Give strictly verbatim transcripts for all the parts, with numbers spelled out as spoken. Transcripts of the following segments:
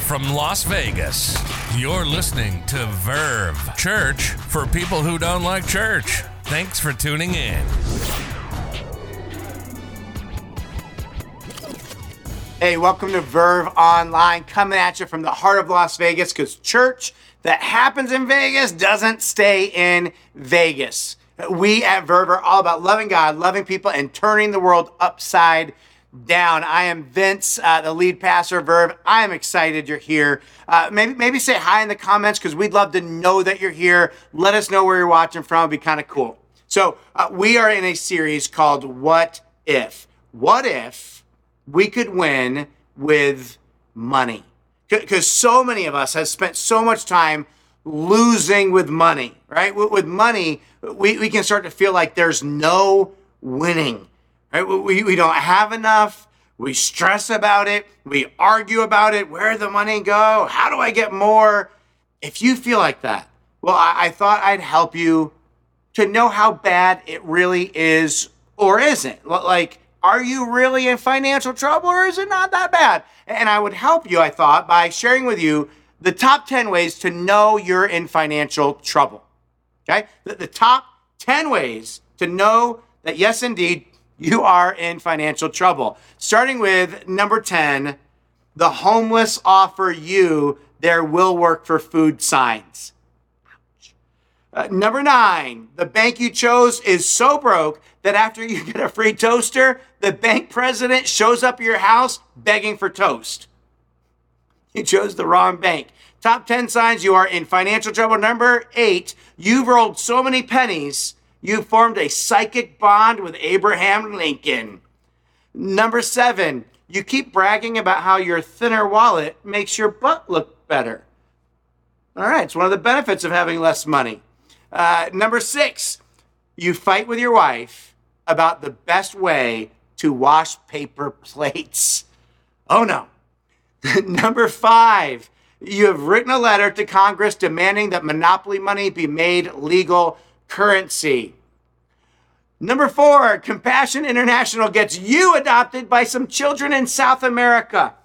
from Las Vegas. You're listening to Verve, church for people who don't like church. Thanks for tuning in. Hey, welcome to Verve Online, coming at you from the heart of Las Vegas, because church that happens in Vegas doesn't stay in Vegas. We at Verve are all about loving God, loving people, and turning the world upside down. I am Vince, uh, the lead pastor of Verve. I am excited you're here. Uh, maybe maybe say hi in the comments, because we'd love to know that you're here. Let us know where you're watching from. It'd be kind of cool. So uh, we are in a series called What If? What if we could win with money? Because so many of us have spent so much time losing with money, right? With money, we, we can start to feel like there's no winning, right? We, we don't have enough. We stress about it. We argue about it. Where'd the money go? How do I get more? If you feel like that, well, I, I thought I'd help you to know how bad it really is or isn't. Like, are you really in financial trouble, or is it not that bad? And I would help you, I thought, by sharing with you the top ten ways to know you're in financial trouble. Okay? The, the top ten ways to know that, yes, indeed, you are in financial trouble. Starting with number ten, the homeless offer you their will work for food signs. Uh, number nine, the bank you chose is so broke that after you get a free toaster, the bank president shows up at your house begging for toast. You chose the wrong bank. Top ten signs you are in financial trouble. Number eight, you've rolled so many pennies, you formed a psychic bond with Abraham Lincoln. Number seven, you keep bragging about how your thinner wallet makes your butt look better. All right, it's one of the benefits of having less money. Uh, number six, you fight with your wife about the best way to wash paper plates. Oh no. Number five, you have written a letter to Congress demanding that monopoly money be made legal currency. Number four, Compassion International gets you adopted by some children in South America.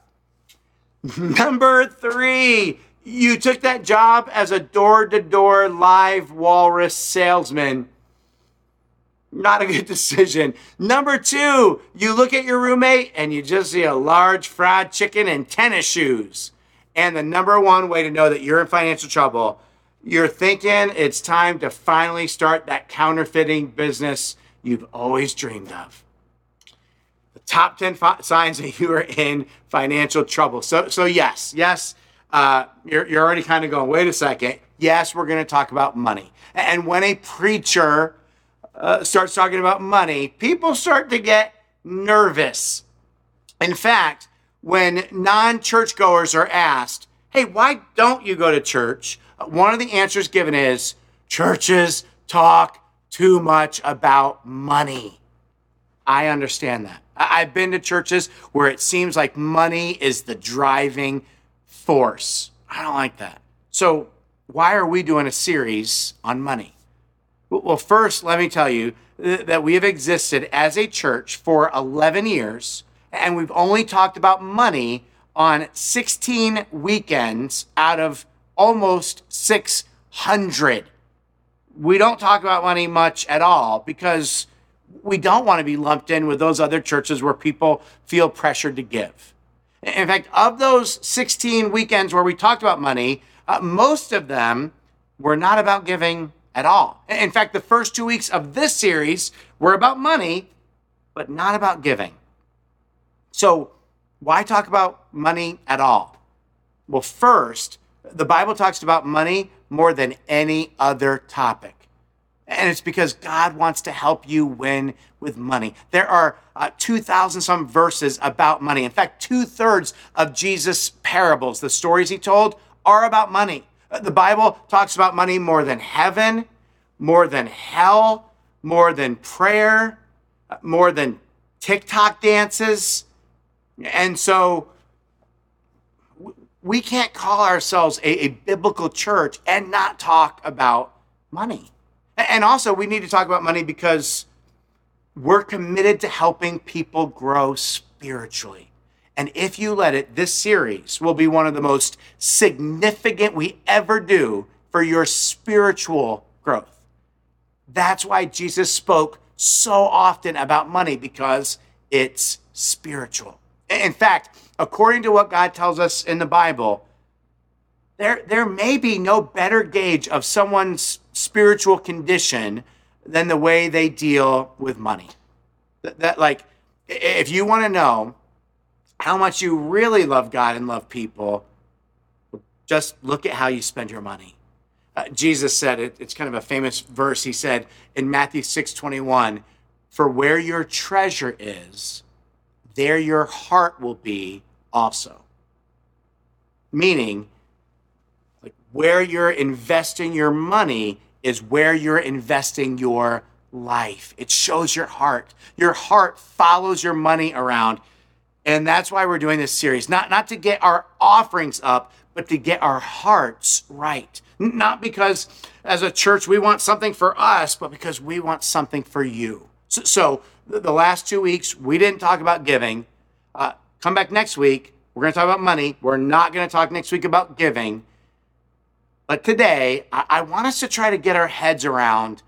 Number three, you took that job as a door-to-door live walrus salesman. Not a good decision. Number two, you look at your roommate and you just see a large fried chicken and tennis shoes. And the number one way to know that you're in financial trouble, you're thinking it's time to finally start that counterfeiting business you've always dreamed of. The top ten fi- signs that you are in financial trouble. So, so yes, yes, uh, you're, you're already kind of going, wait a second. Yes, we're going to talk about money. And when a preacher uh, starts talking about money, people start to get nervous. In fact, when non-churchgoers are asked, hey, why don't you go to church? One of the answers given is, churches talk too much about money. I understand that. I've been to churches where it seems like money is the driving force. I don't like that. So why are we doing a series on money? Well, first, let me tell you that we have existed as a church for eleven years, and we've only talked about money on sixteen weekends out of almost six hundred. We don't talk about money much at all because we don't want to be lumped in with those other churches where people feel pressured to give. In fact, of those sixteen weekends where we talked about money, uh, most of them were not about giving at all. In fact, the first two weeks of this series were about money, but not about giving. So why talk about money at all? Well, first, the Bible talks about money more than any other topic. And it's because God wants to help you win with money. There are uh, two thousand some verses about money. In fact, two thirds of Jesus' parables, the stories he told, are about money. The Bible talks about money more than heaven, more than hell, more than prayer, more than TikTok dances. And so we can't call ourselves a, a biblical church and not talk about money. And also, we need to talk about money because we're committed to helping people grow spiritually. And if you let it, this series will be one of the most significant we ever do for your spiritual growth. That's why Jesus spoke so often about money, because it's spiritual. In fact, according to what God tells us in the Bible, there, there may be no better gauge of someone's spiritual condition than the way they deal with money. That, that like, if you want to know how much you really love God and love people, just look at how you spend your money. Uh, Jesus said it, it's kind of a famous verse. He said in Matthew six twenty-one, "For where your treasure is, there your heart will be also." Meaning, like, where you're investing your money is where you're investing your life. It shows your heart. Your heart follows your money around. And that's why we're doing this series. Not, not to get our offerings up, but to get our hearts right. Not because as a church we want something for us, but because we want something for you. So, so the last two weeks, we didn't talk about giving. Uh, come back next week. We're going to talk about money. We're not going to talk next week about giving. But today, I, I want us to try to get our heads around,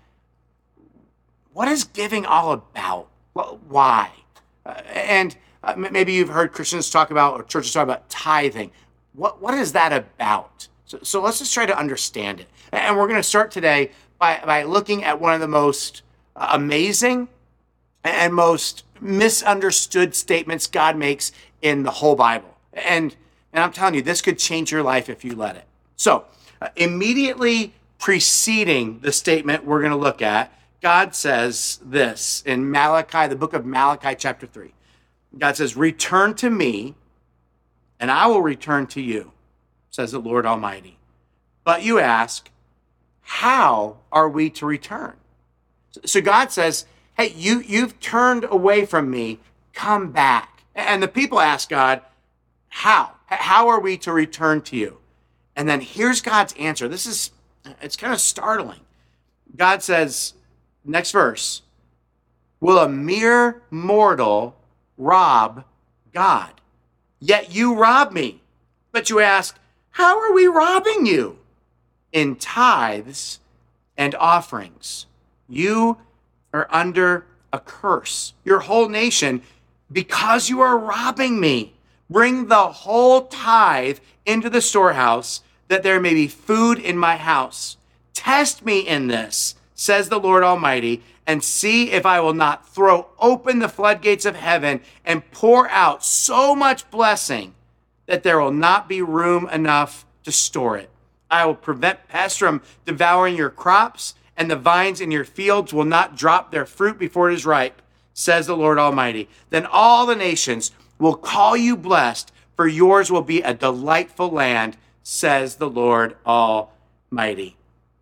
what is giving all about? Well, why? Uh, and uh, maybe you've heard Christians talk about, or churches talk about tithing. What What is that about? So, so let's just try to understand it. And we're going to start today by, by looking at one of the most amazing and most misunderstood statements God makes in the whole Bible. And, and I'm telling you, this could change your life if you let it. So uh, immediately preceding the statement we're going to look at, God says this in Malachi, the book of Malachi, chapter three. God says, "Return to me, and I will return to you, says the Lord Almighty. But you ask, how are we to return?" So God says, hey, you, you've turned away from me, come back. And the people ask God, how? How are we to return to you? And then here's God's answer. This is, it's kind of startling. God says, next verse, "Will a mere mortal rob God? Yet you rob me." But you ask, how are we robbing you? "In tithes and offerings. You are under a curse, your whole nation, because you are robbing me. Bring the whole tithe into the storehouse, that there may be food in my house. Test me in this, says the Lord Almighty, and see if I will not throw open the floodgates of heaven and pour out so much blessing that there will not be room enough to store it. I will prevent pests from devouring your crops, and the vines in your fields will not drop their fruit before it is ripe, says the Lord Almighty. Then all the nations will call you blessed, for yours will be a delightful land, says the Lord Almighty."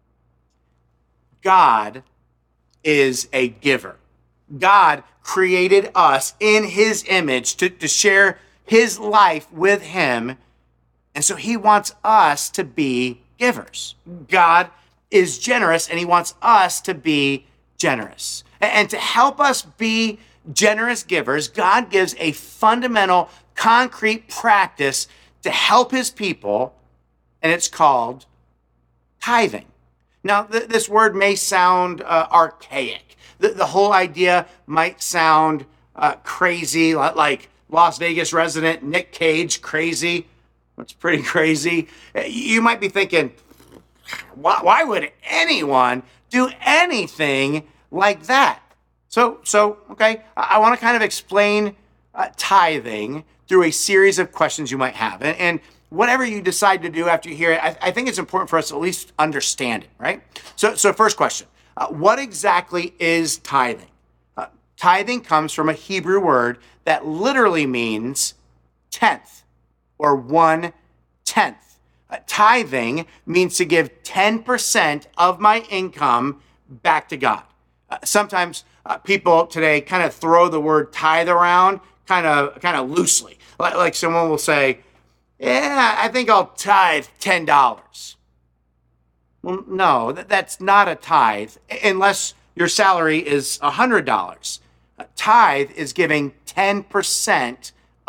God is a giver. God created us in his image to, to share his life with him. And so he wants us to be givers. God is generous, and he wants us to be generous. And to help us be generous givers, God gives a fundamental, concrete practice to help his people, and it's called tithing. Now, th- this word may sound uh, archaic. The, the whole idea might sound uh, crazy, like Las Vegas resident Nick Cage crazy. It's pretty crazy. You might be thinking, why, why would anyone do anything like that? So, so okay, I, I want to kind of explain uh, tithing through a series of questions you might have. And, and whatever you decide to do after you hear it, I, I think it's important for us to at least understand it, right? So, so first question, uh, what exactly is tithing? Uh, tithing comes from a Hebrew word that literally means tenth or one tenth. Uh, tithing means to give ten percent of my income back to God. Uh, sometimes uh, people today kind of throw the word tithe around kind of kind of loosely. Like, like someone will say, yeah, I think I'll tithe ten dollars. Well, no, that, that's not a tithe unless your salary is one hundred dollars. A tithe is giving ten percent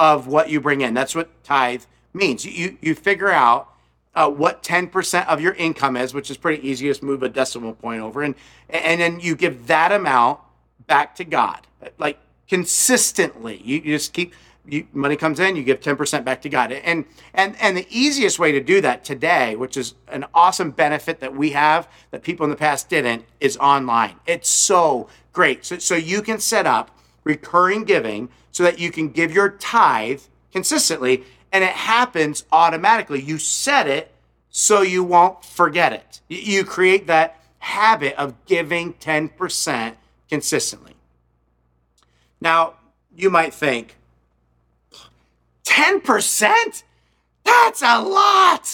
of what you bring in. That's what tithe means. You, you figure out uh, what ten percent of your income is, which is pretty easy. Just move a decimal point over, and, and then you give that amount back to God, like consistently. You, you just keep, you, money comes in, you give ten percent back to God. And, and, and the easiest way to do that today, which is an awesome benefit that we have that people in the past didn't, is online. It's so great. So, so you can set up recurring giving so that you can give your tithe consistently, and it happens automatically. You set it so you won't forget it. You create that habit of giving ten percent consistently. Now, you might think, ten percent? That's a lot.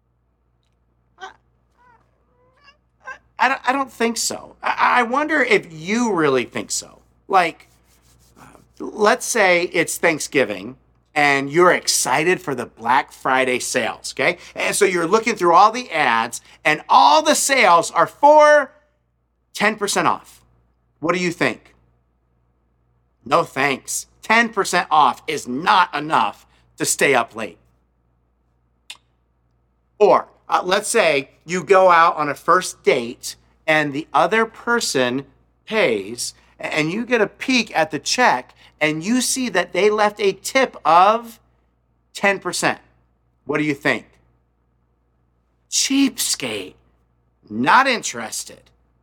I don't, I don't think so. I, I wonder if you really think so. Like, uh, let's say it's Thanksgiving and you're excited for the Black Friday sales, okay? And so you're looking through all the ads and all the sales are for ten percent off. What do you think? No thanks. ten percent off is not enough to stay up late. Or uh, let's say you go out on a first date and the other person pays, and you get a peek at the check and you see that they left a tip of ten percent. What do you think? Cheapskate. Not interested.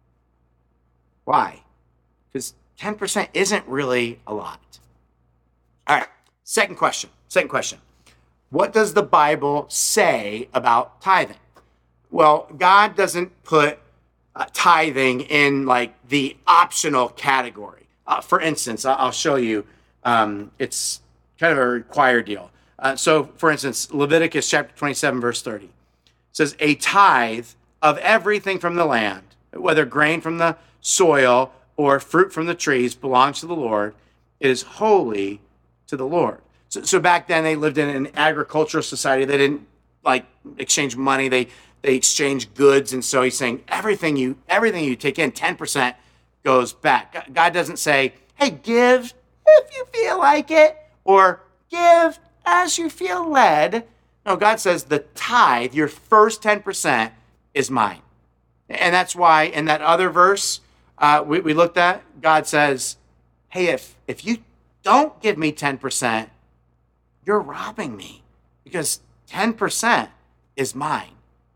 Why? Because ten percent isn't really a lot. All right, second question. Second question. What does the Bible say about tithing? Well, God doesn't put uh, tithing in like the optional category. Uh, for instance, I'll show you. Um, it's kind of a required deal. Uh, so, for instance, Leviticus chapter twenty-seven, verse thirty says, a tithe of everything from the land, whether grain from the soil or fruit from the trees, belongs to the Lord. It is holy to the Lord. So, so back then they lived in an agricultural society. They didn't like exchange money. They they exchanged goods. And so he's saying everything you everything you take in, ten percent goes back. God doesn't say, hey, give if you feel like it, or give as you feel led. No, God says the tithe, your first ten percent, is mine. And that's why in that other verse, Uh, we, we looked at, God says, hey, if if you don't give me ten percent, you're robbing me, because ten percent is mine.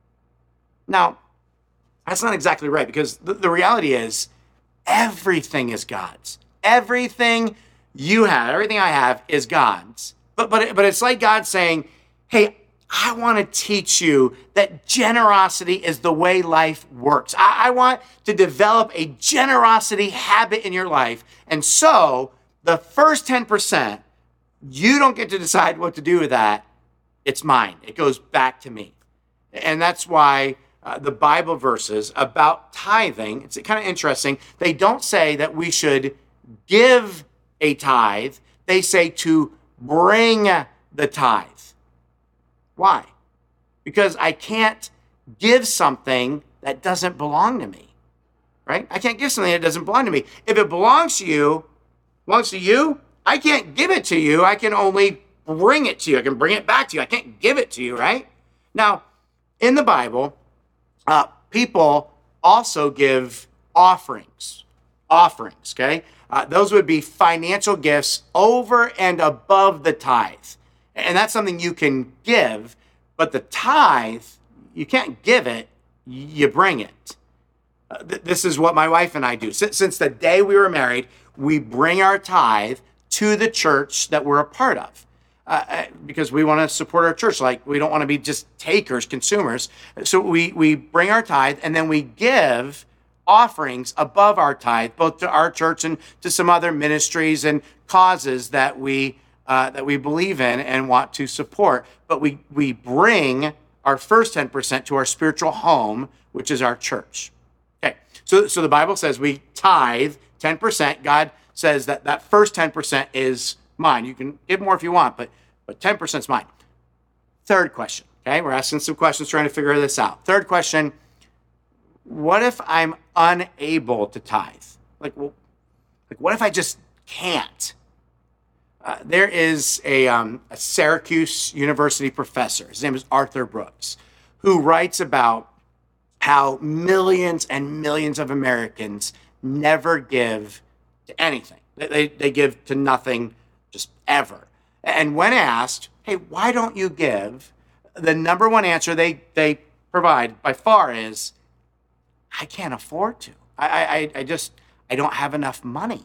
Now, that's not exactly right, because the, the reality is everything is God's. Everything you have, everything I have is God's. But, but, but it's like God saying, hey, I want to teach you that generosity is the way life works. I, I want to develop a generosity habit in your life. And so the first ten percent, you don't get to decide what to do with that. It's mine. It goes back to me. And that's why uh, the Bible verses about tithing, it's kind of interesting. They don't say that we should give a tithe. They say to bring the tithe. Why? Because I can't give something that doesn't belong to me, right? I can't give something that doesn't belong to me. If it belongs to you, belongs to you, I can't give it to you. I can only bring it to you. I can bring it back to you. I can't give it to you, right? Now, in the Bible, uh, people also give offerings. Offerings, okay? Uh, those would be financial gifts over and above the tithe. And that's something you can give, but the tithe, you can't give it, you bring it. Uh, th- this is what my wife and I do. Since, since the day we were married, we bring our tithe to the church that we're a part of. Uh, because we want to support our church. Like, we don't want to be just takers, consumers. So we, we bring our tithe, and then we give offerings above our tithe, both to our church and to some other ministries and causes that we Uh, that we believe in and want to support. But we, we bring our first ten percent to our spiritual home, which is our church. Okay, so, so the Bible says we tithe ten percent. God says that that first ten percent is mine. You can give more if you want, but, but ten percent is mine. Third question, okay? We're asking some questions trying to figure this out. Third question, what if I'm unable to tithe? Like, well, like what if I just can't? Uh, there is a, um, a Syracuse University professor, his name is Arthur Brooks, who writes about how millions and millions of Americans never give to anything. They, they give to nothing, just ever. And when asked, hey, why don't you give? The number one answer they, they provide by far is, I can't afford to. I, I, I just, I don't have enough money.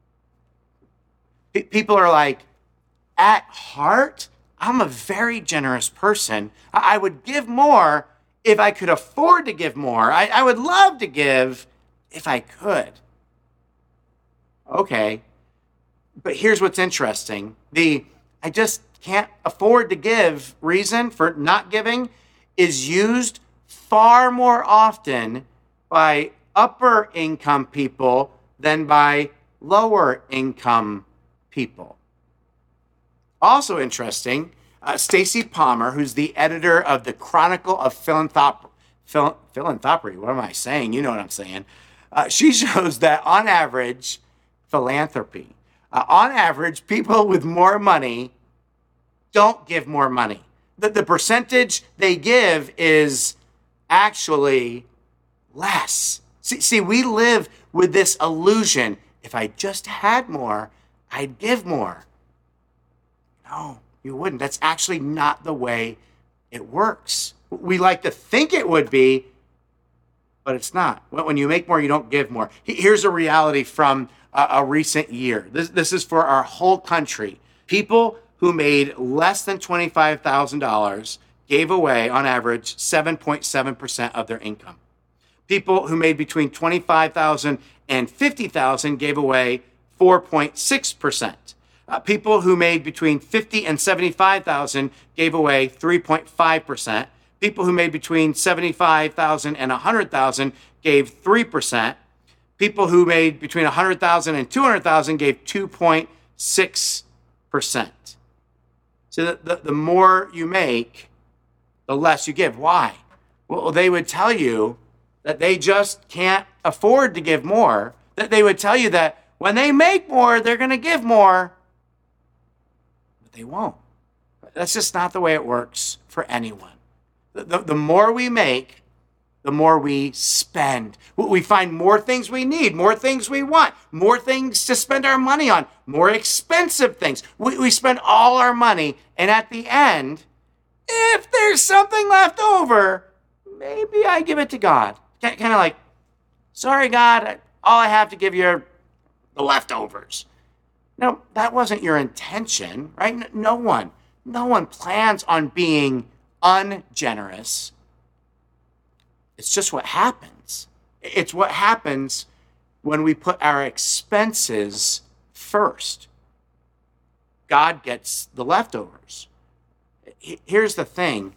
P- people are like, at heart, I'm a very generous person. I, I would give more if I could afford to give more. I, I would love to give if I could. Okay. But here's what's interesting. The I just can't afford to give reason for not giving is used far more often by upper income people than by lower income people. Also interesting, uh, Stacy Palmer, who's the editor of the Chronicle of Philanthrop- Phil- Philanthropy, what am I saying? You know what I'm saying. Uh, she shows that on average, philanthropy, uh, on average, people with more money don't give more money. The, the percentage they give is actually less. See, see, we live with this illusion. If I just had more, I'd give more. No, you wouldn't. That's actually not the way it works. We like to think it would be, but it's not. When you make more, you don't give more. Here's a reality from a, a recent year. This, this is for our whole country. People who made less than twenty-five thousand dollars gave away, on average, seven point seven percent of their income. People who made between twenty-five thousand dollars and fifty thousand dollars gave away four point six percent. Uh, people who made between fifty thousand dollars and seventy-five thousand dollars gave away three point five percent. People who made between seventy-five thousand dollars and one hundred thousand dollars gave three percent. People who made between one hundred thousand dollars and two hundred thousand dollars gave two point six percent. So the, the, the more you make, the less you give. Why? Well, they would tell you that they just can't afford to give more. That they would tell you that when they make more, they're going to give more. But they won't. That's just not the way it works for anyone. The, the, the more we make, the more we spend. We find more things we need, more things we want, more things to spend our money on, more expensive things. We, we spend all our money, and at the end, if there's something left over, maybe I give it to God. Kind of like, sorry, God, all I have to give you are the leftovers. No, that wasn't your intention, right? No one, no one plans on being ungenerous. It's just what happens. It's what happens when we put our expenses first. God gets the leftovers. Here's the thing.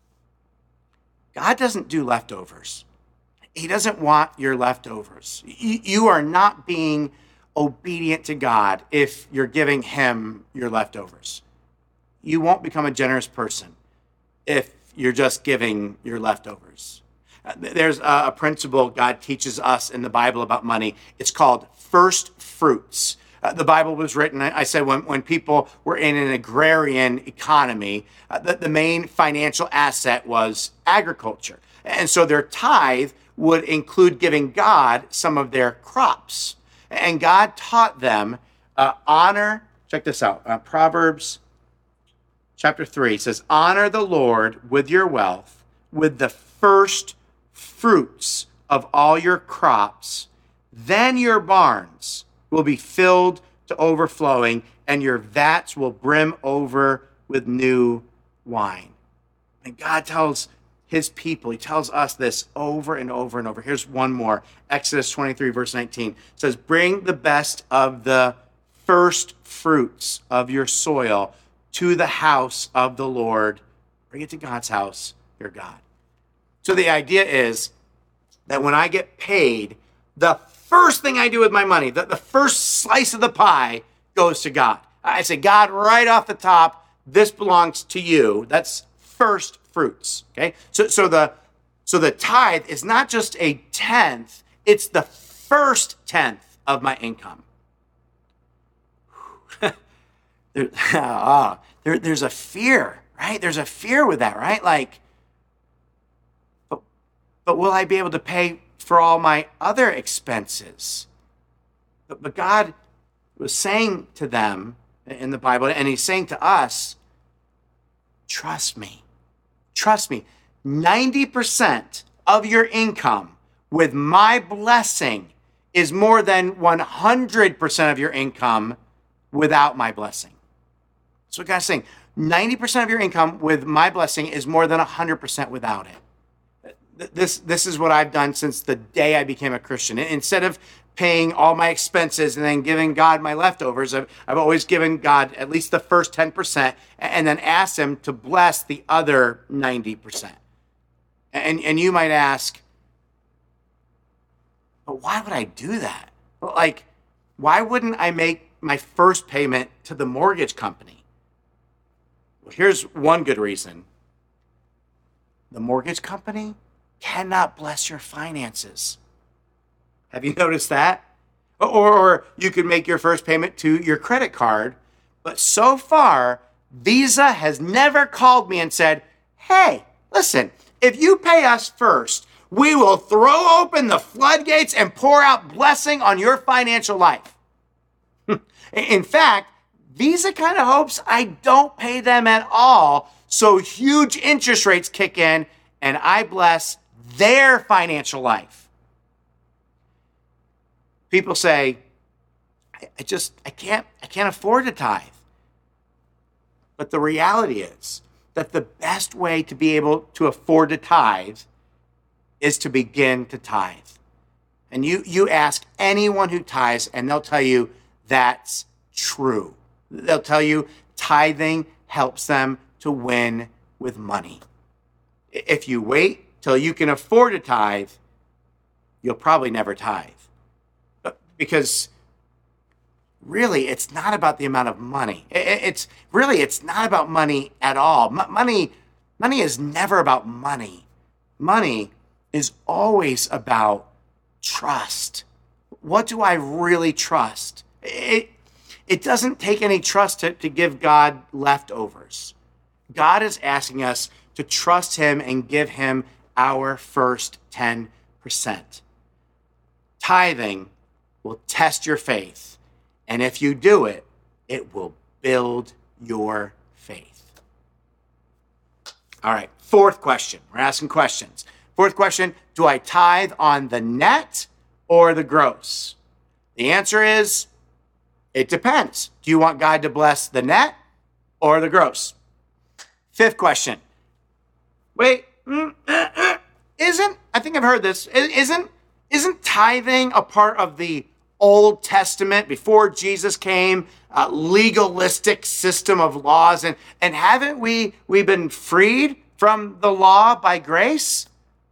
God doesn't do leftovers. He doesn't want your leftovers. You are not being obedient to God if you're giving him your leftovers. You won't become a generous person if you're just giving your leftovers. There's a principle God teaches us in the Bible about money. It's called first fruits. Uh, the Bible was written, I said, when, when people were in an agrarian economy, uh, the, the main financial asset was agriculture. And so their tithe would include giving God some of their crops. And God taught them uh, honor, check this out, uh, Proverbs chapter three says, honor the Lord with your wealth, with the first fruits of all your crops. Then your barns will be filled to overflowing, and your vats will brim over with new wine. And God tells his people, he tells us this over and over and over. Here's one more. Exodus twenty-three, verse nineteen. It says, bring the best of the first fruits of your soil to the house of the Lord. Bring it to God's house, your God. So the idea is that when I get paid, the first thing I do with my money, the, the first slice of the pie goes to God. I say, God, right off the top, this belongs to you. That's first fruits. Okay. So, so the, so the tithe is not just a tenth, it's the first tenth of my income. there, oh, there, there's a fear, right? There's a fear with that, right? Like, but, but will I be able to pay for all my other expenses? But, but God was saying to them in the Bible, and he's saying to us, trust me, trust me. ninety percent of your income with my blessing is more than one hundred percent of your income without my blessing. So God's saying ninety percent of your income with my blessing is more than one hundred percent without it. This, this is what I've done since the day I became a Christian. Instead of paying all my expenses and then giving God my leftovers, I've, I've always given God at least the first ten percent and then asked him to bless the other ninety percent. And, and you might ask, but why would I do that? Like, why wouldn't I make my first payment to the mortgage company? Well, here's one good reason. The mortgage company cannot bless your finances. Have you noticed that? Or, or you could make your first payment to your credit card, but so far, Visa has never called me and said, hey, listen, if you pay us first, we will throw open the floodgates and pour out blessing on your financial life. In fact, Visa kind of hopes I don't pay them at all, so huge interest rates kick in and I bless their financial life. People say, I just, I can't, I can't afford to tithe. But the reality is that the best way to be able to afford to tithe is to begin to tithe. And you, you ask anyone who tithes and they'll tell you that's true. They'll tell you tithing helps them to win with money. If you wait till you can afford to tithe, you'll probably never tithe. Because really, it's not about the amount of money. It's really, it's not about money at all. M- money, money is never about money. Money is always about trust. What do I really trust? It, it doesn't take any trust to, to give God leftovers. God is asking us to trust him and give him our first ten percent. Tithing will test your faith. And if you do it, it will build your faith. All right, fourth question. We're asking questions. Fourth question, do I tithe on the net or the gross? The answer is, it depends. Do you want God to bless the net or the gross? Fifth question. Wait, mm, uh, uh, isn't, I think I've heard this, isn't, isn't tithing a part of the Old Testament, before Jesus came, uh, legalistic system of laws, and, and haven't we we been freed from the law by grace?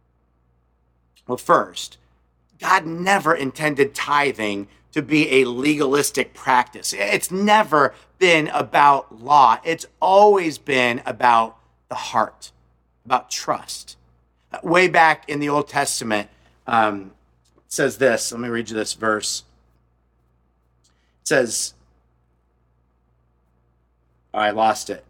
Well, first, God never intended tithing to be a legalistic practice. It's never been about law. It's always been about the heart, about trust. Uh, way back in the Old Testament, um, it says this. Let me read you this verse. It says, oh, I lost it.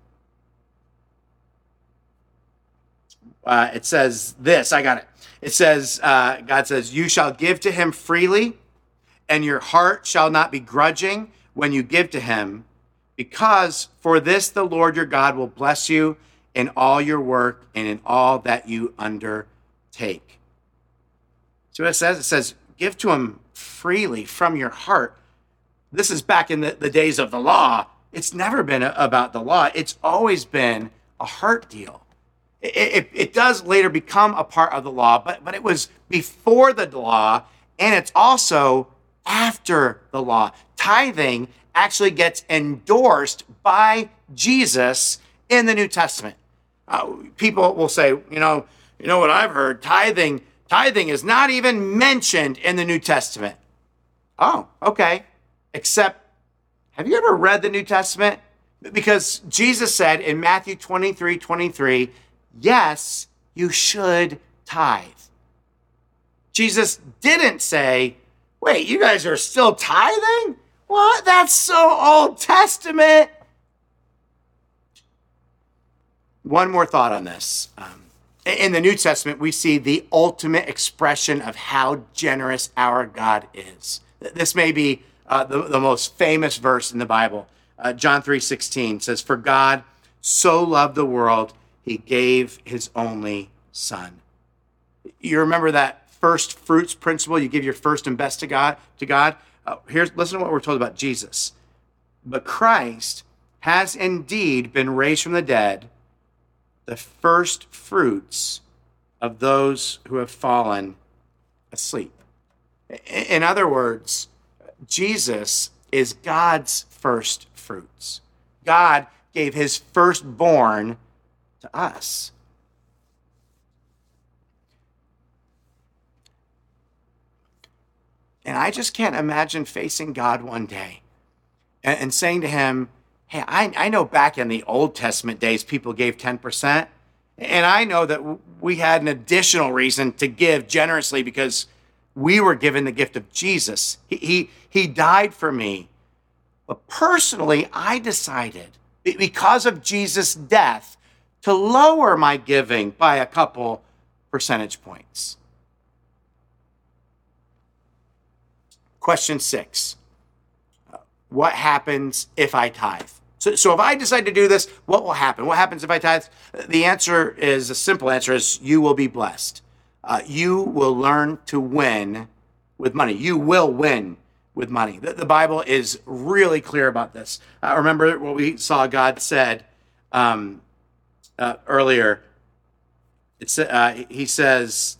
Uh, it says this, I got it. It says, uh, God says, you shall give to him freely, and your heart shall not be grudging when you give to him, because for this the Lord your God will bless you in all your work and in all that you undertake. So what it says, it says, give to him freely from your heart. This is back in the, the days of the law. It's never been a, about the law. It's always been a heart deal. It, it, it does later become a part of the law, but, but it was before the law, and it's also after the law. Tithing actually gets endorsed by Jesus in the New Testament. Uh, people will say, you know, you know what I've heard? Tithing, tithing is not even mentioned in the New Testament. Oh, okay. Except, have you ever read the New Testament? Because Jesus said in Matthew twenty-three twenty-three, yes, you should tithe. Jesus didn't say, wait, you guys are still tithing? What? That's so Old Testament. One more thought on this. Um, in the New Testament, we see the ultimate expression of how generous our God is. This may be uh, the, the most famous verse in the Bible. Uh, John three sixteen says, "For God so loved the world, he gave his only son." You remember that first fruits principle? You give your first and best to God. To God. Uh, here's listen to what we're told about Jesus. "But Christ has indeed been raised from the dead, the first fruits of those who have fallen asleep." In other words, Jesus is God's first fruits. God gave his firstborn to us. And I just can't imagine facing God one day and, and saying to him, "Hey, I, I know back in the Old Testament days, people gave ten percent. And I know that we had an additional reason to give generously because we were given the gift of Jesus. He, he, he died for me. But personally, I decided, because of Jesus' death, to lower my giving by a couple percentage points." Question six, what happens if I tithe? So, so if I decide to do this, what will happen? What happens if I tithe? The answer is, a simple answer is, you will be blessed. Uh, you will learn to win with money. You will win with money. The, the Bible is really clear about this. Uh, remember what we saw God said um, uh, earlier. It's, uh, he says,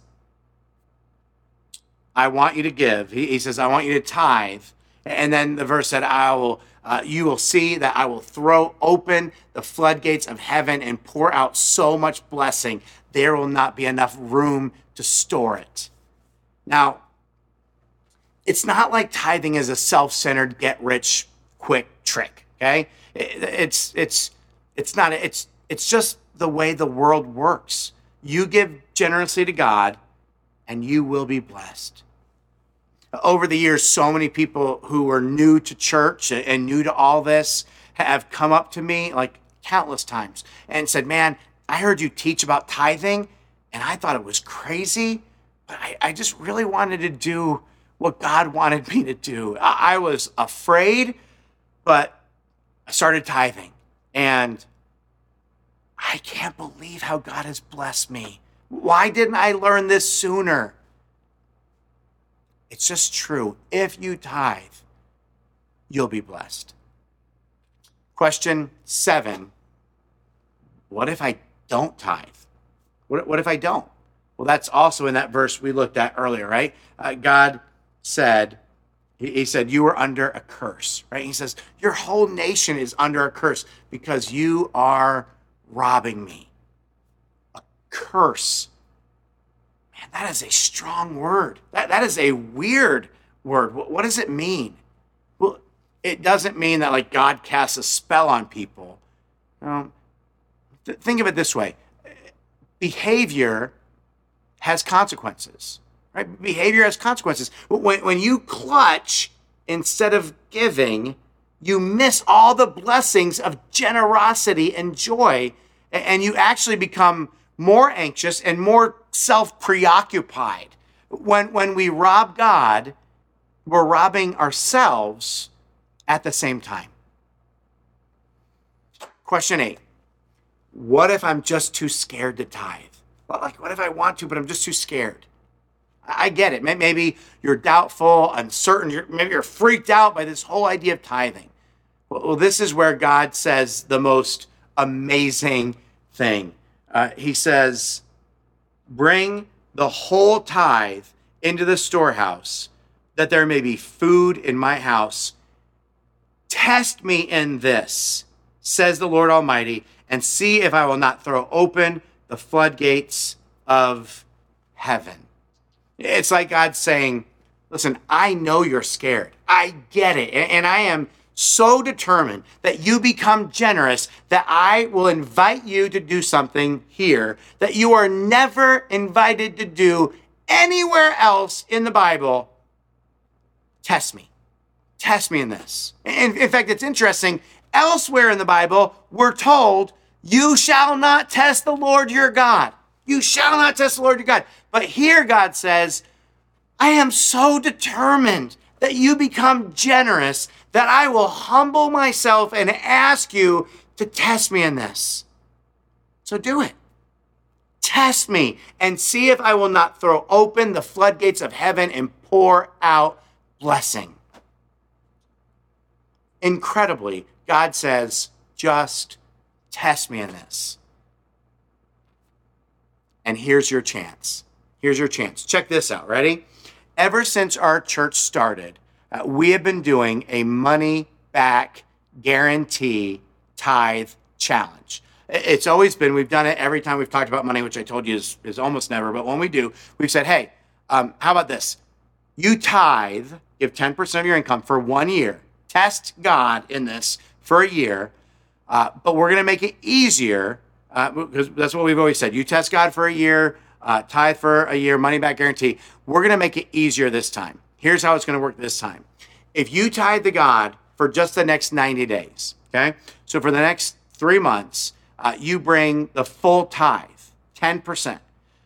"I want you to give." He, he says, "I want you to tithe." And then the verse said, "I will, uh, you will see that I will throw open the floodgates of heaven and pour out so much blessing, there will not be enough room to store it." Now, it's not like tithing is a self-centered, get-rich-quick trick. Okay, it, it's it's it's not. It's it's just the way the world works. You give generously to God, and you will be blessed. Over the years, so many people who are new to church and new to all this have come up to me like countless times and said, "Man, I heard you teach about tithing and I thought it was crazy, but I, I just really wanted to do what God wanted me to do. I, I was afraid, but I started tithing and I can't believe how God has blessed me. Why didn't I learn this sooner?" It's just true. If you tithe, you'll be blessed. Question seven, what if I don't tithe? What, what if I don't? Well, that's also in that verse we looked at earlier, right? Uh, God said, he, he said, you are under a curse, right? He says, your whole nation is under a curse because you are robbing me. A curse. Man, that is a strong word. That, that is a weird word. What, what does it mean? Well, it doesn't mean that like God casts a spell on people. Um, th- think of it this way. Behavior has consequences, right? Behavior has consequences. When, when you clutch instead of giving, you miss all the blessings of generosity and joy, and you actually become more anxious and more self-preoccupied. When, when we rob God, we're robbing ourselves at the same time. Question eight. What if I'm just too scared to tithe? Well, like, what if I want to, but I'm just too scared? I get it. Maybe you're doubtful, uncertain. You're, maybe you're freaked out by this whole idea of tithing. Well, this is where God says the most amazing thing. Uh, he says, bring the whole tithe into the storehouse, that there may be food in my house. Test me in this, says the Lord Almighty, and see if I will not throw open the floodgates of heaven. It's like God saying, listen, I know you're scared. I get it. And I am so determined that you become generous that I will invite you to do something here that you are never invited to do anywhere else in the Bible. Test me. Test me in this. In, in fact, it's interesting. Elsewhere in the Bible, we're told You shall not test the Lord your God. You shall not test the Lord your God. But here God says, I am so determined that you become generous that I will humble myself and ask you to test me in this. So do it. Test me and see if I will not throw open the floodgates of heaven and pour out blessing. Incredibly, God says, just test me in this. And here's your chance. Here's your chance. Check this out. Ready? Ever since our church started, uh, we have been doing a money back guarantee tithe challenge. It's always been, we've done it every time we've talked about money, which I told you is, is almost never. But when we do, we've said, hey, um, how about this? You tithe, give ten percent of your income for one year. Test God in this for a year. Uh, but we're going to make it easier uh, because that's what we've always said. You test God for a year, uh, tithe for a year, money back guarantee. We're going to make it easier this time. Here's how it's going to work this time. If you tithe to God for just the next ninety days, okay? So for the next three months, uh, you bring the full tithe, ten percent.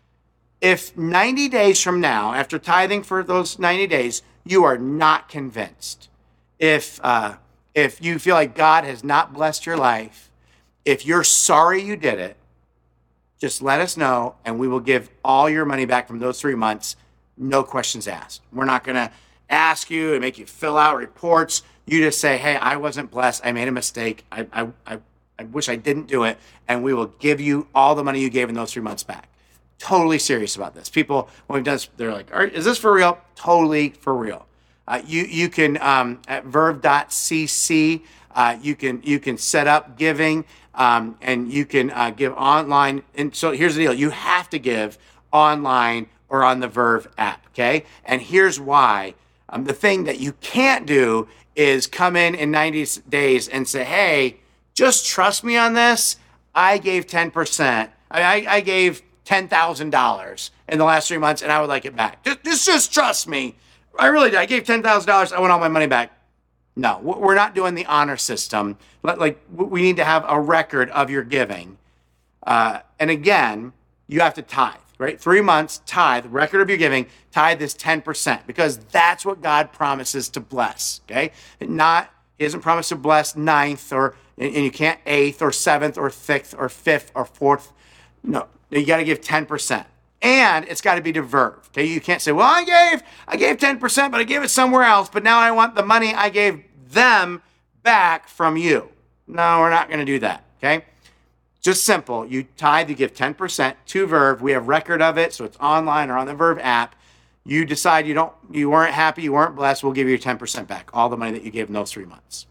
If ninety days from now, after tithing for those ninety days, you are not convinced, if uh, if you feel like God has not blessed your life, if you're sorry you did it, just let us know and we will give all your money back from those three months, no questions asked. We're not going to ask you and make you fill out reports. You just say, hey, I wasn't blessed. I made a mistake. I, I, I, I wish I didn't do it. And we will give you all the money you gave in those three months back. Totally serious about this. People, when we've done this, they're like, is this for real? Totally for real. Uh, you you can um, at verve dot c c uh, you can you can set up giving um, and you can uh, give online. And so here's the deal: you have to give online or on the Verve app. Okay, and here's why. Um, the thing that you can't do is come in in ninety days and say, "Hey, just trust me on this. I gave ten percent. I, I, I gave ten thousand dollars in the last three months, and I would like it back. Just just, just trust me." I really did. I gave ten thousand dollars. I want all my money back. No, we're not doing the honor system. Like, we need to have a record of your giving. Uh, and again, you have to tithe, right? Three months, tithe, record of your giving, tithe is ten percent because that's what God promises to bless, okay? Not, he doesn't promise to bless ninth or, and you can't eighth or seventh or sixth or fifth or fourth. No, you got to give ten percent. And it's got to be to Verve. Okay, you can't say, well, I gave I gave ten percent, but I gave it somewhere else, but now I want the money I gave them back from you. No, we're not going to do that. Okay? Just simple. You tithe, you give ten percent to Verve. We have record of it, so it's online or on the Verve app. You decide you don't you weren't happy, you weren't blessed, we'll give you your ten percent back, all the money that you gave in those three months.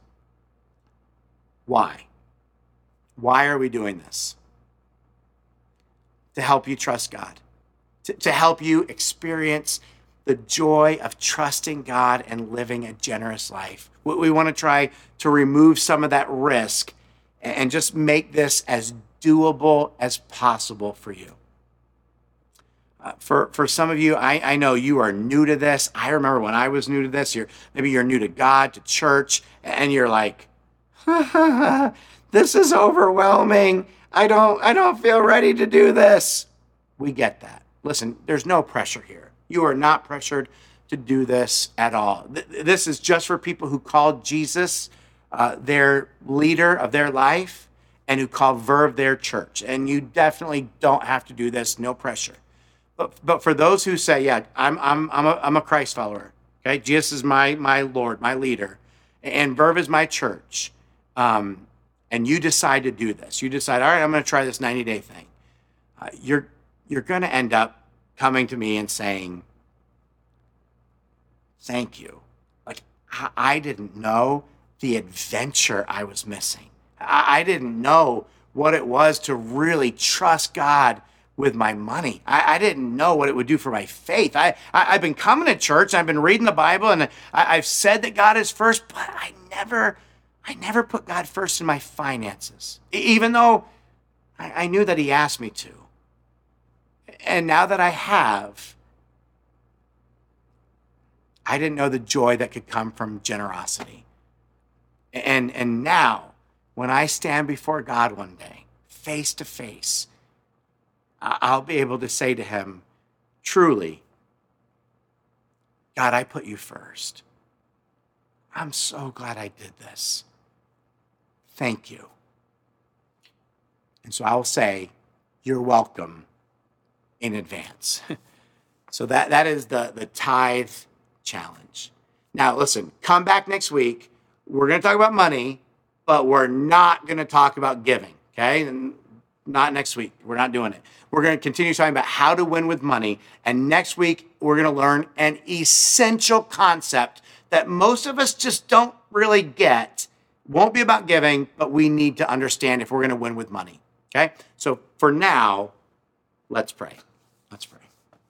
Why? Why are we doing this? To help you trust God. To, to help you experience the joy of trusting God and living a generous life. We, we want to try to remove some of that risk and just make this as doable as possible for you. Uh, for, for some of you, I, I know you are new to this. I remember when I was new to this, you're, maybe you're new to God, to church, and you're like, this is overwhelming. I don't, I don't feel ready to do this. We get that. Listen, there's no pressure here. You are not pressured to do this at all. This is just for people who called Jesus uh, their leader of their life and who call Verve their church. And you definitely don't have to do this. No pressure. But but for those who say, yeah, I'm I'm I'm a I'm a Christ follower. Okay, Jesus is my my Lord, my leader, and Verve is my church. Um, and you decide to do this. You decide, all right, I'm going to try this ninety day thing. Uh, you're you're going to end up coming to me and saying, thank you. Like, I didn't know the adventure I was missing. I didn't know what it was to really trust God with my money. I, I didn't know what it would do for my faith. I, I, I've been coming to church, I've been reading the Bible, and I, I've said that God is first, but I never, I never put God first in my finances, even though I, I knew that he asked me to. And now that I have, I didn't know the joy that could come from generosity. And, and now, when I stand before God one day, face to face, I'll be able to say to him, truly, God, I put you first. I'm so glad I did this. Thank you. And so I'll say, you're welcome in advance. So that, that is the, the tithe challenge. Now, listen, come back next week. We're going to talk about money, but we're not going to talk about giving, okay? And not next week. We're not doing it. We're going to continue talking about how to win with money. And next week, we're going to learn an essential concept that most of us just don't really get. Won't be about giving, but we need to understand if we're going to win with money, okay? So for now, let's pray. Let's pray.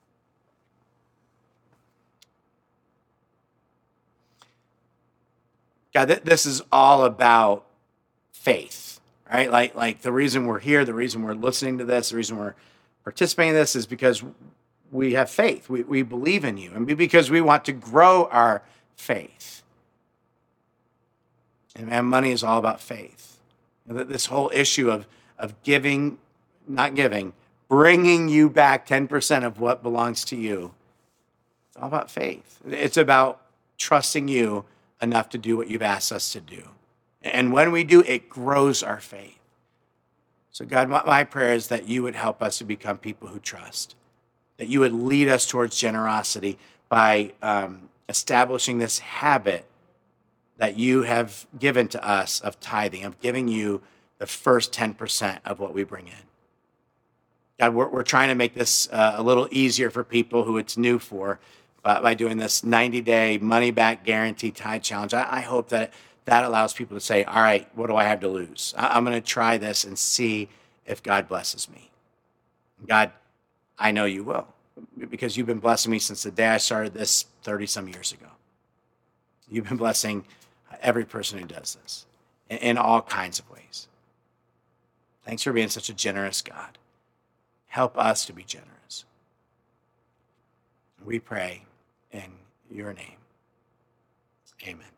God, th- this is all about faith, right? Like, like the reason we're here, the reason we're listening to this, the reason we're participating in this is because we have faith. We, we believe in you, and because we want to grow our faith. And man, money is all about faith. This whole issue of, of giving, not giving, bringing you back ten percent of what belongs to you, it's all about faith. It's about trusting you enough to do what you've asked us to do. And when we do, it grows our faith. So God, my, my prayer is that you would help us to become people who trust, that you would lead us towards generosity by um, establishing this habit that you have given to us of tithing, of giving you the first ten percent of what we bring in. God, we're, we're trying to make this uh, a little easier for people who it's new for, Uh, by doing this ninety-day money-back guarantee tithe challenge. I, I hope that that allows people to say, all right, what do I have to lose? I, I'm going to try this and see if God blesses me. God, I know you will, because you've been blessing me since the day I started this thirty-some years ago. You've been blessing every person who does this in, in all kinds of ways. Thanks for being such a generous God. Help us to be generous. We pray in your name. Amen.